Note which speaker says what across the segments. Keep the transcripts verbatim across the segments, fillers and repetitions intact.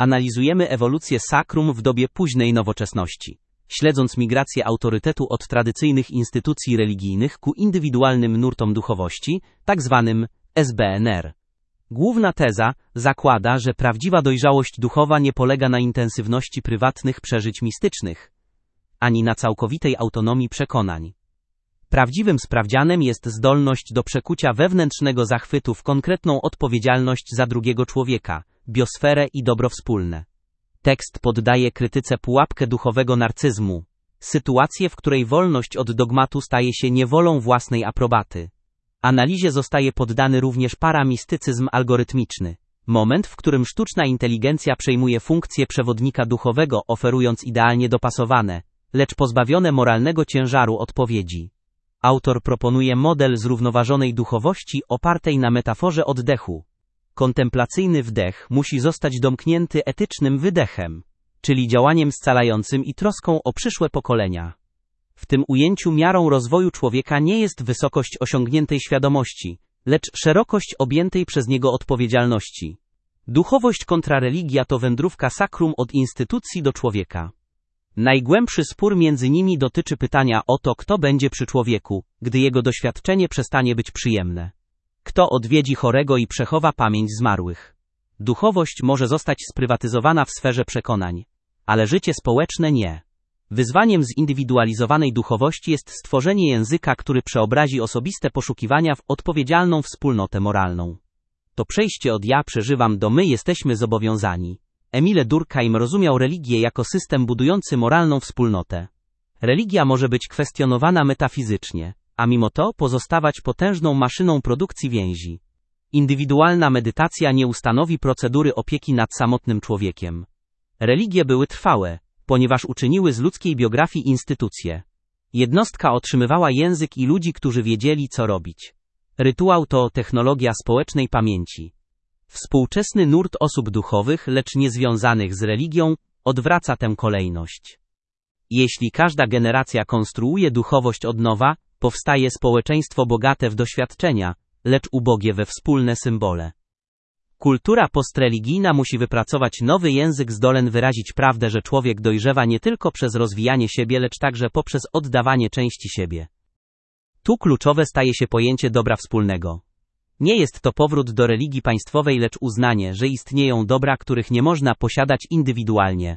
Speaker 1: Analizujemy ewolucję sakrum w dobie późnej nowoczesności, śledząc migrację autorytetu od tradycyjnych instytucji religijnych ku indywidualnym nurtom duchowości, tzw. S B N R. Główna teza zakłada, że prawdziwa dojrzałość duchowa nie polega na intensywności prywatnych przeżyć mistycznych, ani na całkowitej autonomii przekonań. Prawdziwym sprawdzianem jest zdolność do przekucia wewnętrznego zachwytu w konkretną odpowiedzialność za drugiego człowieka, biosferę i dobro wspólne. Tekst poddaje krytyce pułapkę duchowego narcyzmu, sytuację, w której wolność od dogmatu staje się niewolą własnej aprobaty. Analizie zostaje poddany również paramistycyzm algorytmiczny, moment, w którym sztuczna inteligencja przejmuje funkcję przewodnika duchowego, oferując idealnie dopasowane, lecz pozbawione moralnego ciężaru odpowiedzi. Autor proponuje model zrównoważonej duchowości opartej na metaforze oddechu. Kontemplacyjny wdech musi zostać domknięty etycznym wydechem, czyli działaniem scalającym i troską o przyszłe pokolenia. W tym ujęciu miarą rozwoju człowieka nie jest wysokość osiągniętej świadomości, lecz szerokość objętej przez niego odpowiedzialności. Duchowość kontra religia to wędrówka sakrum od instytucji do człowieka. Najgłębszy spór między nimi dotyczy pytania o to, kto będzie przy człowieku, gdy jego doświadczenie przestanie być przyjemne. Kto odwiedzi chorego i przechowa pamięć zmarłych. Duchowość może zostać sprywatyzowana w sferze przekonań, ale życie społeczne nie. Wyzwaniem zindywidualizowanej duchowości jest stworzenie języka, który przeobrazi osobiste poszukiwania w odpowiedzialną wspólnotę moralną. To przejście od ja przeżywam do my jesteśmy zobowiązani. Emile Durkheim rozumiał religię jako system budujący moralną wspólnotę. Religia może być kwestionowana metafizycznie, a mimo to pozostawać potężną maszyną produkcji więzi. Indywidualna medytacja nie ustanowi procedury opieki nad samotnym człowiekiem. Religie były trwałe, ponieważ uczyniły z ludzkiej biografii instytucję. Jednostka otrzymywała język i ludzi, którzy wiedzieli, co robić. Rytuał to technologia społecznej pamięci. Współczesny nurt osób duchowych, lecz niezwiązanych z religią, odwraca tę kolejność. Jeśli każda generacja konstruuje duchowość od nowa, powstaje społeczeństwo bogate w doświadczenia, lecz ubogie we wspólne symbole. Kultura postreligijna musi wypracować nowy język zdolen wyrazić prawdę, że człowiek dojrzewa nie tylko przez rozwijanie siebie, lecz także poprzez oddawanie części siebie. Tu kluczowe staje się pojęcie dobra wspólnego. Nie jest to powrót do religii państwowej, lecz uznanie, że istnieją dobra, których nie można posiadać indywidualnie.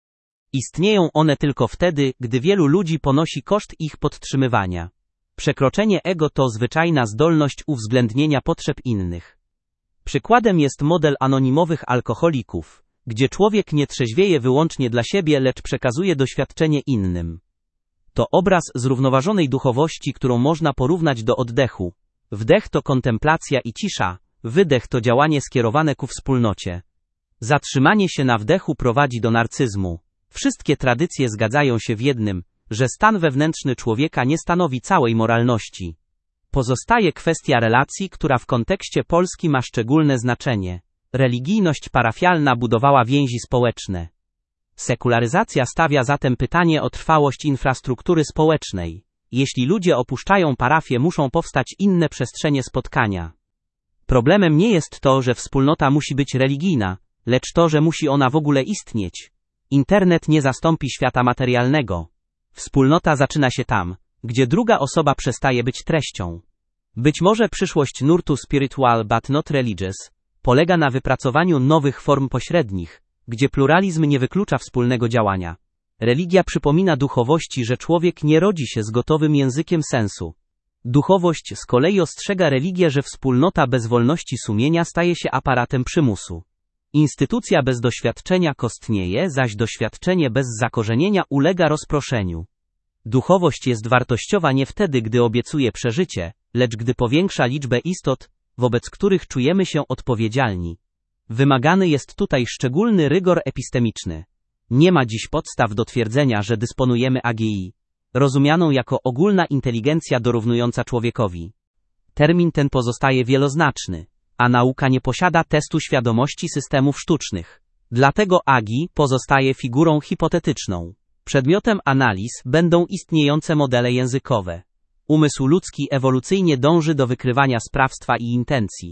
Speaker 1: Istnieją one tylko wtedy, gdy wielu ludzi ponosi koszt ich podtrzymywania. Przekroczenie ego to zwyczajna zdolność uwzględnienia potrzeb innych. Przykładem jest model anonimowych alkoholików, gdzie człowiek nie trzeźwieje wyłącznie dla siebie, lecz przekazuje doświadczenie innym. To obraz zrównoważonej duchowości, którą można porównać do oddechu. Wdech to kontemplacja i cisza, wydech to działanie skierowane ku wspólnocie. Zatrzymanie się na wdechu prowadzi do narcyzmu. Wszystkie tradycje zgadzają się w jednym, że stan wewnętrzny człowieka nie stanowi całej moralności. Pozostaje kwestia relacji, która w kontekście Polski ma szczególne znaczenie. Religijność parafialna budowała więzi społeczne. Sekularyzacja stawia zatem pytanie o trwałość infrastruktury społecznej. Jeśli ludzie opuszczają parafię, muszą powstać inne przestrzenie spotkania. Problemem nie jest to, że wspólnota musi być religijna, lecz to, że musi ona w ogóle istnieć. Internet nie zastąpi świata materialnego. Wspólnota zaczyna się tam, gdzie druga osoba przestaje być treścią. Być może przyszłość nurtu spiritual but not religious polega na wypracowaniu nowych form pośrednich, gdzie pluralizm nie wyklucza wspólnego działania. Religia przypomina duchowości, że człowiek nie rodzi się z gotowym językiem sensu. Duchowość z kolei ostrzega religię, że wspólnota bez wolności sumienia staje się aparatem przymusu. Instytucja bez doświadczenia kostnieje, zaś doświadczenie bez zakorzenienia ulega rozproszeniu. Duchowość jest wartościowa nie wtedy, gdy obiecuje przeżycie, lecz gdy powiększa liczbę istot, wobec których czujemy się odpowiedzialni. Wymagany jest tutaj szczególny rygor epistemiczny. Nie ma dziś podstaw do twierdzenia, że dysponujemy A G I, rozumianą jako ogólna inteligencja dorównująca człowiekowi. Termin ten pozostaje wieloznaczny, a nauka nie posiada testu świadomości systemów sztucznych. Dlatego A G I pozostaje figurą hipotetyczną. Przedmiotem analiz będą istniejące modele językowe. Umysł ludzki ewolucyjnie dąży do wykrywania sprawstwa i intencji.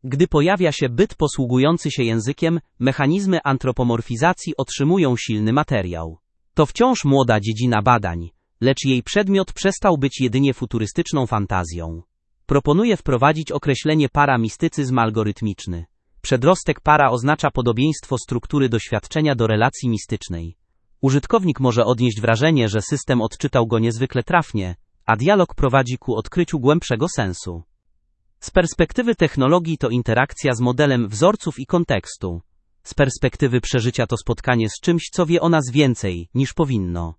Speaker 1: Gdy pojawia się byt posługujący się językiem, mechanizmy antropomorfizacji otrzymują silny materiał. To wciąż młoda dziedzina badań, lecz jej przedmiot przestał być jedynie futurystyczną fantazją. Proponuję wprowadzić określenie paramistycyzm algorytmiczny. Przedrostek para oznacza podobieństwo struktury doświadczenia do relacji mistycznej. Użytkownik może odnieść wrażenie, że system odczytał go niezwykle trafnie, a dialog prowadzi ku odkryciu głębszego sensu. Z perspektywy technologii to interakcja z modelem wzorców i kontekstu. Z perspektywy przeżycia to spotkanie z czymś, co wie o nas więcej, niż powinno.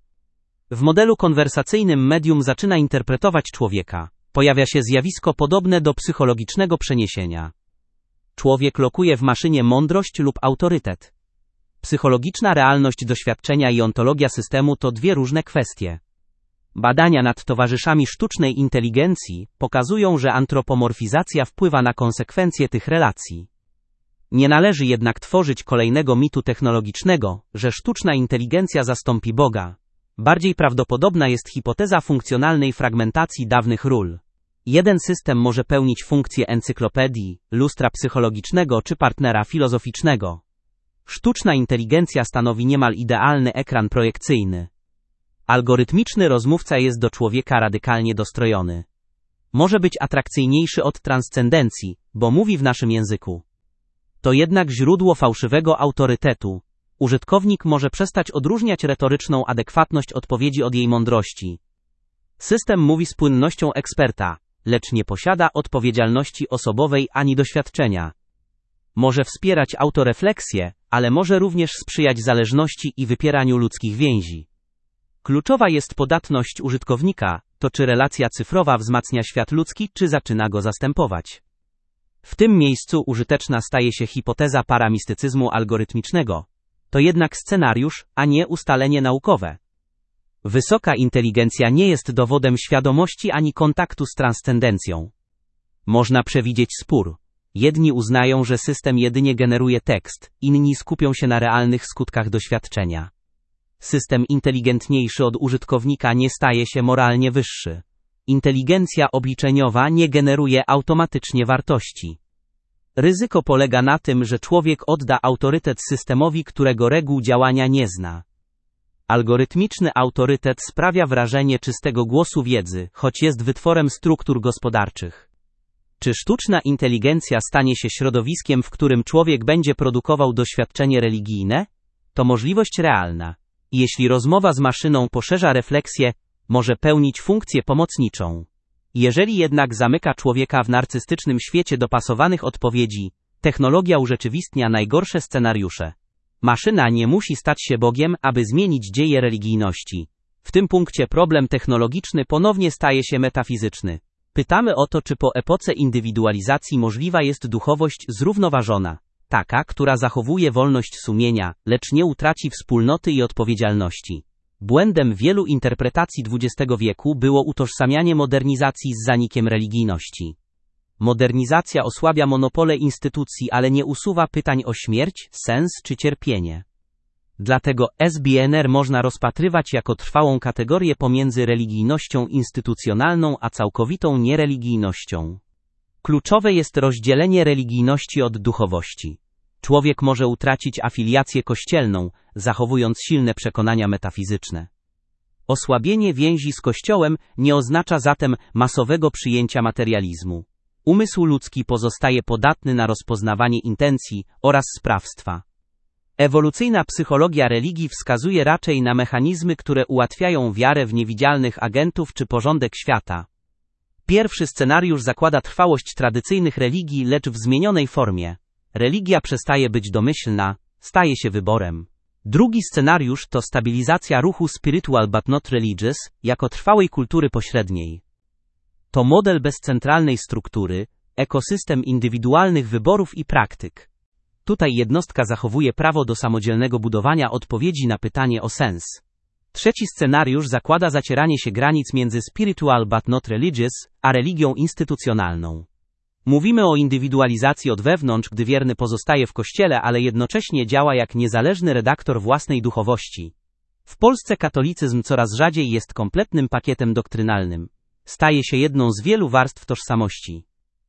Speaker 1: W modelu konwersacyjnym medium zaczyna interpretować człowieka. Pojawia się zjawisko podobne do psychologicznego przeniesienia. Człowiek lokuje w maszynie mądrość lub autorytet. Psychologiczna realność doświadczenia i ontologia systemu to dwie różne kwestie. Badania nad towarzyszami sztucznej inteligencji pokazują, że antropomorfizacja wpływa na konsekwencje tych relacji. Nie należy jednak tworzyć kolejnego mitu technologicznego, że sztuczna inteligencja zastąpi Boga. Bardziej prawdopodobna jest hipoteza funkcjonalnej fragmentacji dawnych ról. Jeden system może pełnić funkcję encyklopedii, lustra psychologicznego czy partnera filozoficznego. Sztuczna inteligencja stanowi niemal idealny ekran projekcyjny. Algorytmiczny rozmówca jest do człowieka radykalnie dostrojony. Może być atrakcyjniejszy od transcendencji, bo mówi w naszym języku. To jednak źródło fałszywego autorytetu. Użytkownik może przestać odróżniać retoryczną adekwatność odpowiedzi od jej mądrości. System mówi z płynnością eksperta, lecz nie posiada odpowiedzialności osobowej ani doświadczenia. Może wspierać autorefleksję, ale może również sprzyjać zależności i wypieraniu ludzkich więzi. Kluczowa jest podatność użytkownika, to czy relacja cyfrowa wzmacnia świat ludzki, czy zaczyna go zastępować. W tym miejscu użyteczna staje się hipoteza paramistycyzmu algorytmicznego. To jednak scenariusz, a nie ustalenie naukowe. Wysoka inteligencja nie jest dowodem świadomości ani kontaktu z transcendencją. Można przewidzieć spór. Jedni uznają, że system jedynie generuje tekst, inni skupią się na realnych skutkach doświadczenia. System inteligentniejszy od użytkownika nie staje się moralnie wyższy. Inteligencja obliczeniowa nie generuje automatycznie wartości. Ryzyko polega na tym, że człowiek odda autorytet systemowi, którego reguł działania nie zna. Algorytmiczny autorytet sprawia wrażenie czystego głosu wiedzy, choć jest wytworem struktur gospodarczych. Czy sztuczna inteligencja stanie się środowiskiem, w którym człowiek będzie produkował doświadczenie religijne? To możliwość realna. Jeśli rozmowa z maszyną poszerza refleksję, może pełnić funkcję pomocniczą. Jeżeli jednak zamyka człowieka w narcystycznym świecie dopasowanych odpowiedzi, technologia urzeczywistnia najgorsze scenariusze. Maszyna nie musi stać się Bogiem, aby zmienić dzieje religijności. W tym punkcie problem technologiczny ponownie staje się metafizyczny. Pytamy o to, czy po epoce indywidualizacji możliwa jest duchowość zrównoważona, taka, która zachowuje wolność sumienia, lecz nie utraci wspólnoty i odpowiedzialności. Błędem wielu interpretacji dwudziestego wieku było utożsamianie modernizacji z zanikiem religijności. Modernizacja osłabia monopole instytucji, ale nie usuwa pytań o śmierć, sens czy cierpienie. Dlatego S B N R można rozpatrywać jako trwałą kategorię pomiędzy religijnością instytucjonalną a całkowitą niereligijnością. Kluczowe jest rozdzielenie religijności od duchowości. Człowiek może utracić afiliację kościelną, zachowując silne przekonania metafizyczne. Osłabienie więzi z Kościołem nie oznacza zatem masowego przyjęcia materializmu. Umysł ludzki pozostaje podatny na rozpoznawanie intencji oraz sprawstwa. Ewolucyjna psychologia religii wskazuje raczej na mechanizmy, które ułatwiają wiarę w niewidzialnych agentów czy porządek świata. Pierwszy scenariusz zakłada trwałość tradycyjnych religii, lecz w zmienionej formie. Religia przestaje być domyślna, staje się wyborem. Drugi scenariusz to stabilizacja ruchu spiritual but not religious, jako trwałej kultury pośredniej. To model bez centralnej struktury, ekosystem indywidualnych wyborów i praktyk. Tutaj jednostka zachowuje prawo do samodzielnego budowania odpowiedzi na pytanie o sens. Trzeci scenariusz zakłada zacieranie się granic między spiritual but not religious, a religią instytucjonalną. Mówimy o indywidualizacji od wewnątrz, gdy wierny pozostaje w kościele, ale jednocześnie działa jak niezależny redaktor własnej duchowości. W Polsce katolicyzm coraz rzadziej jest kompletnym pakietem doktrynalnym. Staje się jedną z wielu warstw tożsamości.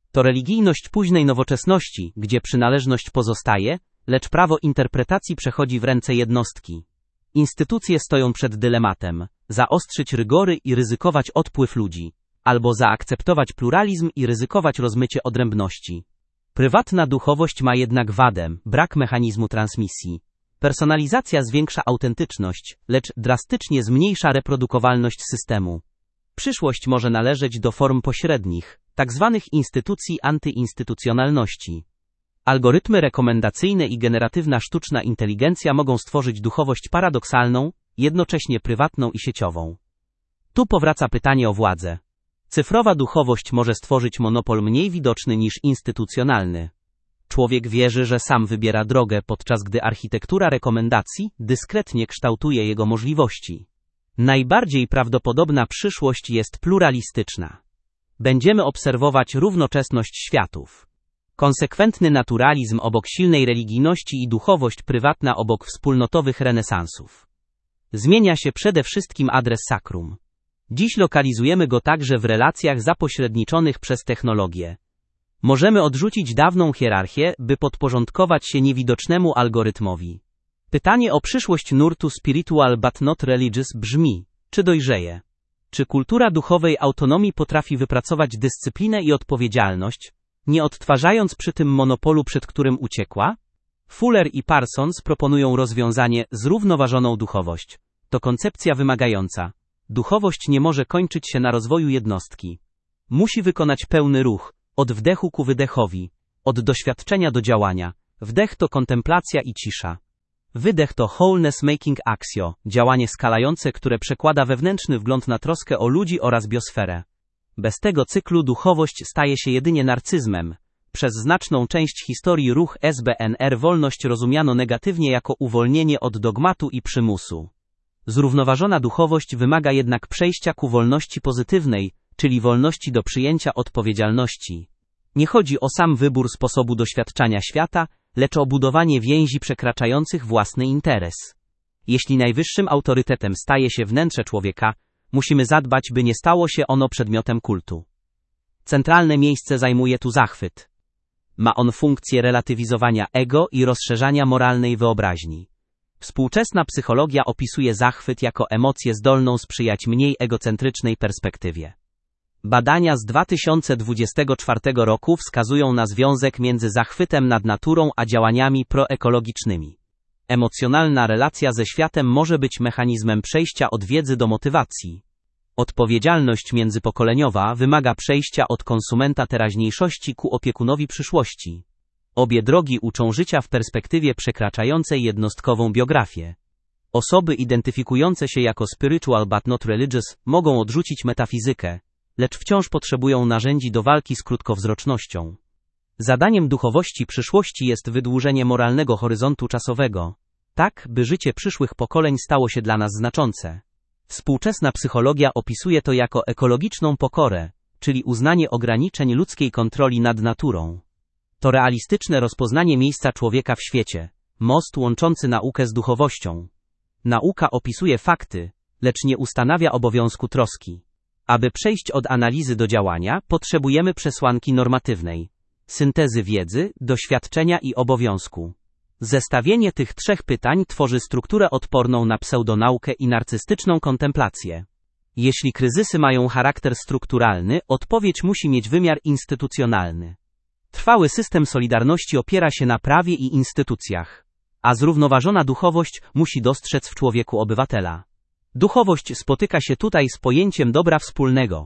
Speaker 1: To religijność późnej nowoczesności, gdzie przynależność pozostaje, lecz prawo interpretacji przechodzi w ręce jednostki. Instytucje stoją przed dylematem: zaostrzyć rygory i ryzykować odpływ ludzi, albo zaakceptować pluralizm i ryzykować rozmycie odrębności. Prywatna duchowość ma jednak wadę: brak mechanizmu transmisji. Personalizacja zwiększa autentyczność, lecz drastycznie zmniejsza reprodukowalność systemu. Przyszłość może należeć do form pośrednich, tzw. instytucji antyinstytucjonalności. Algorytmy rekomendacyjne i generatywna sztuczna inteligencja mogą stworzyć duchowość paradoksalną, jednocześnie prywatną i sieciową. Tu powraca pytanie o władzę. Cyfrowa duchowość może stworzyć monopol mniej widoczny niż instytucjonalny. Człowiek wierzy, że sam wybiera drogę, podczas gdy architektura rekomendacji dyskretnie kształtuje jego możliwości. Najbardziej prawdopodobna przyszłość jest pluralistyczna. Będziemy obserwować równoczesność światów. Konsekwentny naturalizm obok silnej religijności i duchowość prywatna obok wspólnotowych renesansów. Zmienia się przede wszystkim adres sakrum. Dziś lokalizujemy go także w relacjach zapośredniczonych przez technologię. Możemy odrzucić dawną hierarchię, by podporządkować się niewidocznemu algorytmowi. Pytanie o przyszłość nurtu spiritual but not religious brzmi: czy dojrzeje? Czy kultura duchowej autonomii potrafi wypracować dyscyplinę i odpowiedzialność, nie odtwarzając przy tym monopolu, przed którym uciekła? Fuller i Parsons proponują rozwiązanie: zrównoważoną duchowość. To koncepcja wymagająca. Duchowość nie może kończyć się na rozwoju jednostki. Musi wykonać pełny ruch, od wdechu ku wydechowi, od doświadczenia do działania. Wdech to kontemplacja i cisza. Wydech to wholeness making axio, działanie skalające, które przekłada wewnętrzny wgląd na troskę o ludzi oraz biosferę. Bez tego cyklu duchowość staje się jedynie narcyzmem. Przez znaczną część historii ruch S B N R wolność rozumiano negatywnie jako uwolnienie od dogmatu i przymusu. Zrównoważona duchowość wymaga jednak przejścia ku wolności pozytywnej, czyli wolności do przyjęcia odpowiedzialności. Nie chodzi o sam wybór sposobu doświadczania świata, lecz o budowanie więzi przekraczających własny interes. Jeśli najwyższym autorytetem staje się wnętrze człowieka, musimy zadbać, by nie stało się ono przedmiotem kultu. Centralne miejsce zajmuje tu zachwyt. Ma on funkcję relatywizowania ego i rozszerzania moralnej wyobraźni. Współczesna psychologia opisuje zachwyt jako emocję zdolną sprzyjać mniej egocentrycznej perspektywie. Badania z dwa tysiące dwudziestego czwartego roku wskazują na związek między zachwytem nad naturą a działaniami proekologicznymi. Emocjonalna relacja ze światem może być mechanizmem przejścia od wiedzy do motywacji. Odpowiedzialność międzypokoleniowa wymaga przejścia od konsumenta teraźniejszości ku opiekunowi przyszłości. Obie drogi uczą życia w perspektywie przekraczającej jednostkową biografię. Osoby identyfikujące się jako spiritual but not religious mogą odrzucić metafizykę, lecz wciąż potrzebują narzędzi do walki z krótkowzrocznością. Zadaniem duchowości przyszłości jest wydłużenie moralnego horyzontu czasowego, tak by życie przyszłych pokoleń stało się dla nas znaczące. Współczesna psychologia opisuje to jako ekologiczną pokorę, czyli uznanie ograniczeń ludzkiej kontroli nad naturą. To realistyczne rozpoznanie miejsca człowieka w świecie, most łączący naukę z duchowością. Nauka opisuje fakty, lecz nie ustanawia obowiązku troski. Aby przejść od analizy do działania, potrzebujemy przesłanki normatywnej, syntezy wiedzy, doświadczenia i obowiązku. Zestawienie tych trzech pytań tworzy strukturę odporną na pseudonaukę i narcystyczną kontemplację. Jeśli kryzysy mają charakter strukturalny, odpowiedź musi mieć wymiar instytucjonalny. Trwały system solidarności opiera się na prawie i instytucjach, a zrównoważona duchowość musi dostrzec w człowieku obywatela. Duchowość spotyka się tutaj z pojęciem dobra wspólnego.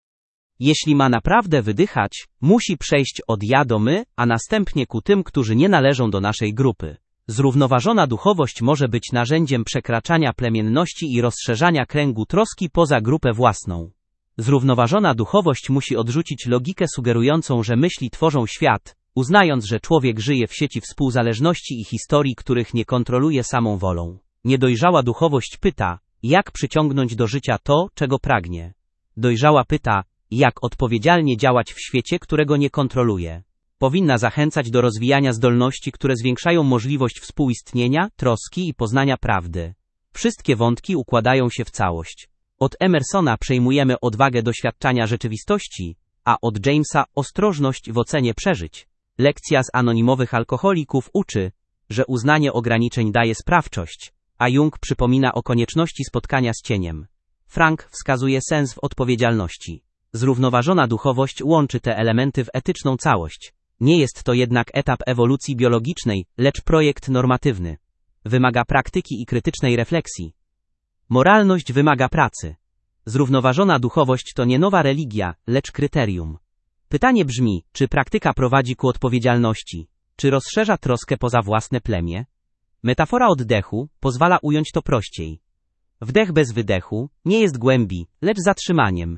Speaker 1: Jeśli ma naprawdę wydychać, musi przejść od ja do my, a następnie ku tym, którzy nie należą do naszej grupy. Zrównoważona duchowość może być narzędziem przekraczania plemienności i rozszerzania kręgu troski poza grupę własną. Zrównoważona duchowość musi odrzucić logikę sugerującą, że myśli tworzą świat, uznając, że człowiek żyje w sieci współzależności i historii, których nie kontroluje samą wolą. Niedojrzała duchowość pyta, jak przyciągnąć do życia to, czego pragnie. Dojrzała pyta, jak odpowiedzialnie działać w świecie, którego nie kontroluje. Powinna zachęcać do rozwijania zdolności, które zwiększają możliwość współistnienia, troski i poznania prawdy. Wszystkie wątki układają się w całość. Od Emersona przejmujemy odwagę doświadczania rzeczywistości, a od Jamesa ostrożność w ocenie przeżyć. Lekcja z anonimowych alkoholików uczy, że uznanie ograniczeń daje sprawczość, a Jung przypomina o konieczności spotkania z cieniem. Frank wskazuje sens w odpowiedzialności. Zrównoważona duchowość łączy te elementy w etyczną całość. Nie jest to jednak etap ewolucji biologicznej, lecz projekt normatywny. Wymaga praktyki i krytycznej refleksji. Moralność wymaga pracy. Zrównoważona duchowość to nie nowa religia, lecz kryterium. Pytanie brzmi, czy praktyka prowadzi ku odpowiedzialności, czy rozszerza troskę poza własne plemię? Metafora oddechu pozwala ująć to prościej. Wdech bez wydechu nie jest głębi, lecz zatrzymaniem.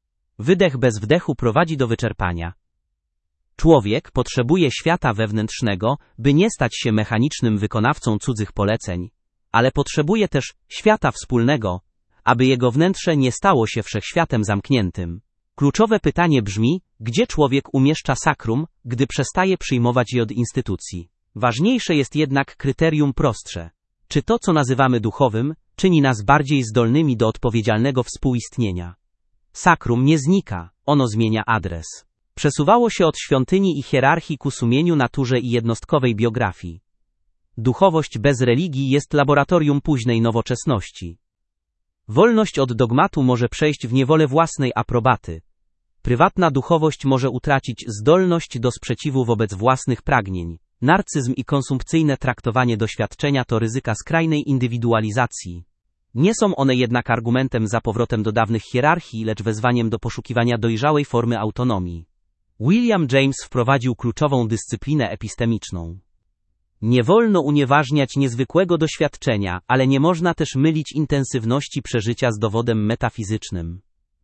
Speaker 1: Wydech bez wdechu prowadzi do wyczerpania. Człowiek potrzebuje świata wewnętrznego, by nie stać się mechanicznym wykonawcą cudzych poleceń, ale potrzebuje też świata wspólnego, aby jego wnętrze nie stało się wszechświatem zamkniętym. Kluczowe pytanie brzmi, gdzie człowiek umieszcza sakrum, gdy przestaje przyjmować je od instytucji. Ważniejsze jest jednak kryterium prostsze. Czy to, co nazywamy duchowym, czyni nas bardziej zdolnymi do odpowiedzialnego współistnienia? Sakrum nie znika, ono zmienia adres. Przesuwało się od świątyni i hierarchii ku sumieniu, naturze i jednostkowej biografii. Duchowość bez religii jest laboratorium późnej nowoczesności. Wolność od dogmatu może przejść w niewolę własnej aprobaty. Prywatna duchowość może utracić zdolność do sprzeciwu wobec własnych pragnień. Narcyzm i konsumpcyjne traktowanie doświadczenia to ryzyka skrajnej indywidualizacji. Nie są one jednak argumentem za powrotem do dawnych hierarchii, lecz wezwaniem do poszukiwania dojrzałej formy autonomii. William James wprowadził kluczową dyscyplinę epistemiczną. Nie wolno unieważniać niezwykłego doświadczenia, ale nie można też mylić intensywności przeżycia z dowodem metafizycznym.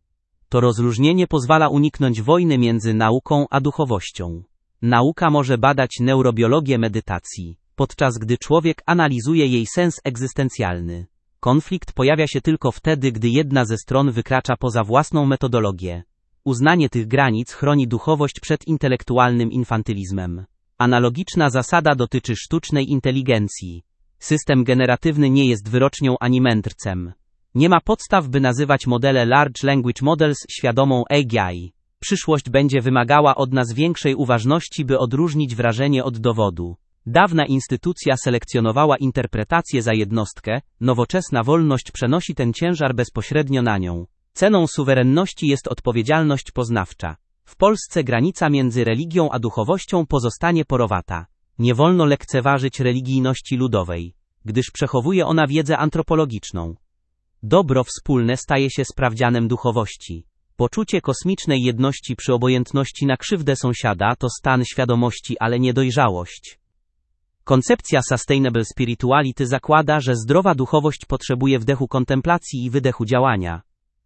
Speaker 1: To rozróżnienie pozwala uniknąć wojny między nauką a duchowością. Nauka może badać neurobiologię medytacji, podczas gdy człowiek analizuje jej sens egzystencjalny. Konflikt pojawia się tylko wtedy, gdy jedna ze stron wykracza poza własną metodologię. Uznanie tych granic chroni duchowość przed intelektualnym infantylizmem. Analogiczna zasada dotyczy sztucznej inteligencji. System generatywny nie jest wyrocznią ani mędrcem. Nie ma podstaw, by nazywać modele Large Language Models świadomą A I. Przyszłość będzie wymagała od nas większej uważności, by odróżnić wrażenie od dowodu. Dawna instytucja selekcjonowała interpretację za jednostkę, nowoczesna wolność przenosi ten ciężar bezpośrednio na nią. Ceną suwerenności jest odpowiedzialność poznawcza. W Polsce granica między religią a duchowością pozostanie porowata. Nie wolno lekceważyć religijności ludowej, gdyż przechowuje ona wiedzę antropologiczną. Dobro wspólne staje się sprawdzianem duchowości. Poczucie kosmicznej jedności przy obojętności na krzywdę sąsiada to stan świadomości, ale nie dojrzałość. Koncepcja Sustainable Spirituality zakłada, że zdrowa duchowość potrzebuje wdechu kontemplacji i wydechu działania.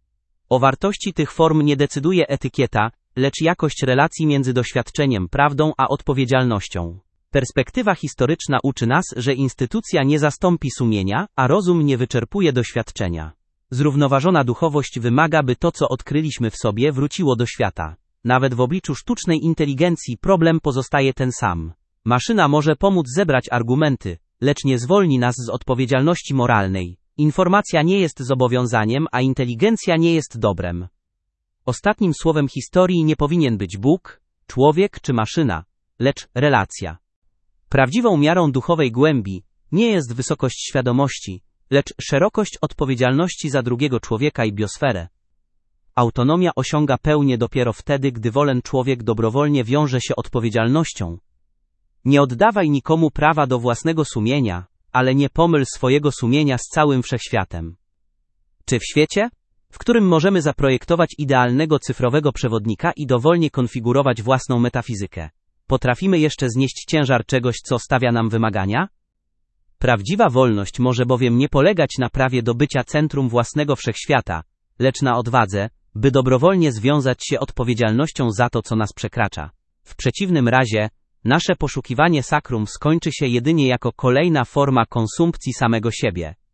Speaker 1: O wartości tych form nie decyduje etykieta, lecz jakość relacji między doświadczeniem, prawdą a odpowiedzialnością. Perspektywa historyczna uczy nas, że instytucja nie zastąpi sumienia, a rozum nie wyczerpuje doświadczenia. Zrównoważona duchowość wymaga, by to, co odkryliśmy w sobie, wróciło do świata. Nawet w obliczu sztucznej inteligencji problem pozostaje ten sam. Maszyna może pomóc zebrać argumenty, lecz nie zwolni nas z odpowiedzialności moralnej. Informacja nie jest zobowiązaniem, a inteligencja nie jest dobrem. Ostatnim słowem historii nie powinien być Bóg, człowiek czy maszyna, lecz relacja. Prawdziwą miarą duchowej głębi nie jest wysokość świadomości, lecz szerokość odpowiedzialności za drugiego człowieka i biosferę. Autonomia osiąga pełnię dopiero wtedy, gdy wolen człowiek dobrowolnie wiąże się odpowiedzialnością. Nie oddawaj nikomu prawa do własnego sumienia, ale nie pomyl swojego sumienia z całym wszechświatem. Czy w świecie, w którym możemy zaprojektować idealnego cyfrowego przewodnika i dowolnie konfigurować własną metafizykę, potrafimy jeszcze znieść ciężar czegoś, co stawia nam wymagania? Prawdziwa wolność może bowiem nie polegać na prawie do bycia centrum własnego wszechświata, lecz na odwadze, by dobrowolnie związać się odpowiedzialnością za to, co nas przekracza. W przeciwnym razie, nasze poszukiwanie sakrum skończy się jedynie jako kolejna forma konsumpcji samego siebie.